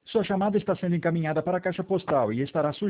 Sua chamada está sendo encaminhada para a caixa postal e estará